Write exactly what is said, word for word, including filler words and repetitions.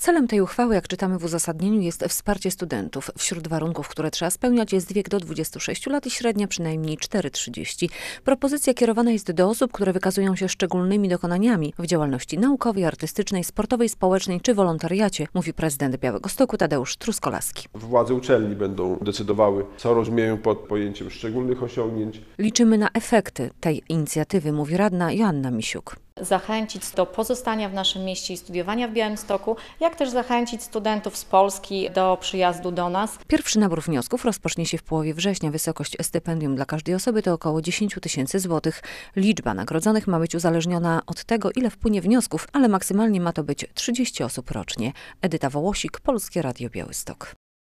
Celem tej uchwały, jak czytamy w uzasadnieniu, jest wsparcie studentów. Wśród warunków, które trzeba spełniać, jest wiek do dwudziestu sześciu lat i średnia przynajmniej cztery trzydzieści. Propozycja kierowana jest do osób, które wykazują się szczególnymi dokonaniami w działalności naukowej, artystycznej, sportowej, społecznej czy wolontariacie, mówi prezydent Białegostoku Tadeusz Truskolaski. Władze uczelni będą decydowały, co rozumieją pod pojęciem szczególnych osiągnięć. Liczymy na efekty tej inicjatywy, mówi radna Joanna Misiuk. Zachęcić do pozostania w naszym mieście i studiowania w Białymstoku, jak też zachęcić studentów z Polski do przyjazdu do nas. Pierwszy nabór wniosków rozpocznie się w połowie września. Wysokość stypendium dla każdej osoby to około dziesięć tysięcy złotych. Liczba nagrodzonych ma być uzależniona od tego, ile wpłynie wniosków, ale maksymalnie ma to być trzydzieści osób rocznie. Edyta Wołosik, Polskie Radio Białystok.